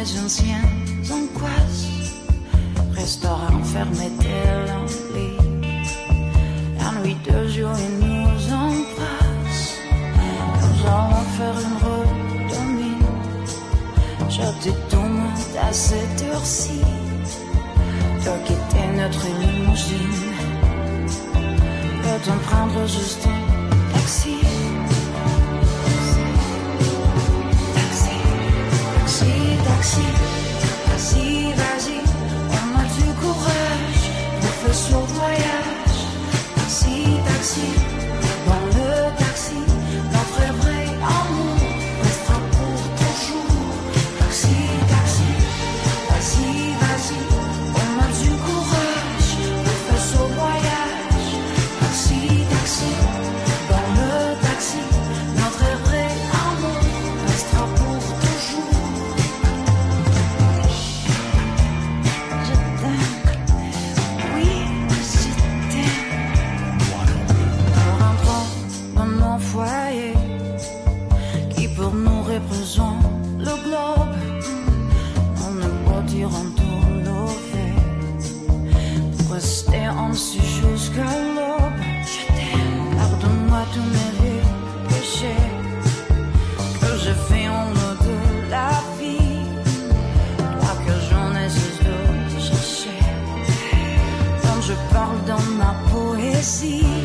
mes anciennes angoisses, restera enfermé tel un lit. La nuit de jour il nous embrasse, nous allons faire une redomine. Je te demande à cette heure-ci de quitter notre limousine. Peut-on prendre juste un taxi? Taxi, taxi, vas-y, on a du courage pour faire ce voyage. Taxi, taxi, dans le taxi, notre vrai amour restera pour toujours. Taxi, taxi, vas-y, vas-y, on a du courage pour faire ce voyage. Taxi, taxi, dans le taxi, notre vrai amour restera pour toujours. Qui pour nous représente le globe, on ne peut dire en tout lever, pour rester ainsi jusqu'à l'aube. Je t'aime, pardonne-moi tous mes vieux péchés que j'ai fait en nom de la vie, toi que j'en ai cesse de chercher, quand je parle dans ma poésie.